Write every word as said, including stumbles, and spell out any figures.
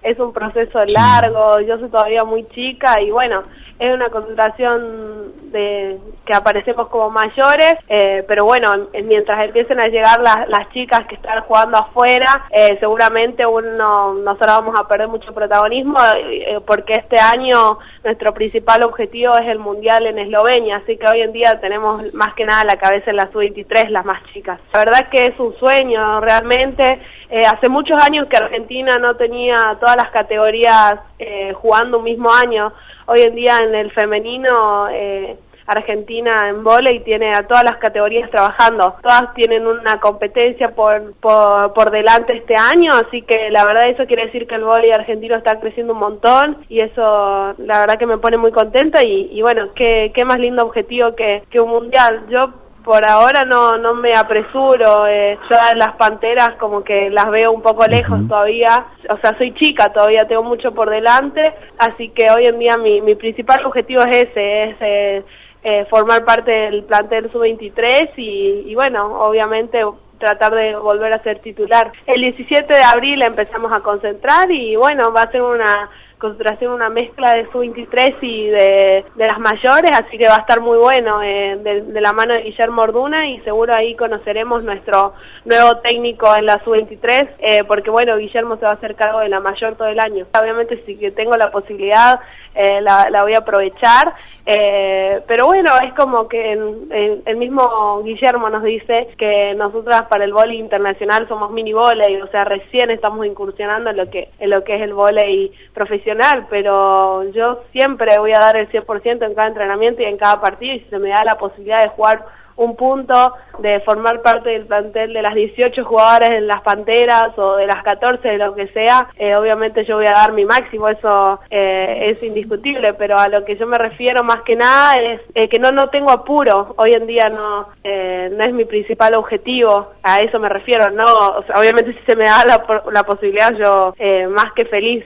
es un proceso largo, yo soy todavía muy chica y bueno, es una concentración de que aparecemos como mayores, eh, pero bueno, mientras empiecen a llegar las, las chicas que están jugando afuera, eh, seguramente uno, nosotros vamos a perder mucho protagonismo, eh, porque este año nuestro principal objetivo es el Mundial en Eslovenia, así que hoy en día tenemos más que nada la cabeza en la sub veintitrés, las más chicas. La verdad que es un sueño realmente, eh, hace muchos años que Argentina no tenía todas las categorías eh, jugando un mismo año. Hoy en día en el femenino, eh, Argentina en vóley tiene a todas las categorías trabajando. Todas tienen una competencia por, por, por delante este año, así que la verdad eso quiere decir que el vóley argentino está creciendo un montón y eso la verdad que me pone muy contenta y, y bueno, qué, qué más lindo objetivo que, que un mundial. Yo por ahora no no me apresuro, eh, yo a las Panteras como que las veo un poco lejos uh-huh. todavía, o sea, soy chica, todavía tengo mucho por delante, así que hoy en día mi, mi principal objetivo es ese, es eh, eh, formar parte del plantel sub veintitrés y, y bueno, obviamente tratar de volver a ser titular. El diecisiete de abril empezamos a concentrar y bueno, va a ser una concentración, una mezcla de sub veintitrés y de, de las mayores, así que va a estar muy bueno, eh, de, de la mano de Guillermo Orduna y seguro ahí conoceremos nuestro nuevo técnico en la sub veintitrés, eh, porque bueno, Guillermo se va a hacer cargo de la mayor todo el año. Obviamente si que tengo la posibilidad eh, la, la voy a aprovechar, eh, pero bueno, es como que en, en, el mismo Guillermo nos dice que nosotras para el vóley internacional somos mini vóley, o sea, recién estamos incursionando en lo que en lo que es el vóley profesional, pero yo siempre voy a dar el cien por ciento en cada entrenamiento y en cada partido, y si se me da la posibilidad de jugar un punto, de formar parte del plantel de las dieciocho jugadoras en las Panteras o de las catorce, de lo que sea, eh, obviamente yo voy a dar mi máximo, eso eh, es indiscutible, pero a lo que yo me refiero más que nada es eh, que no no tengo apuro, hoy en día no eh, no es mi principal objetivo, a eso me refiero, no, o sea, obviamente si se me da la, la posibilidad yo eh, más que feliz.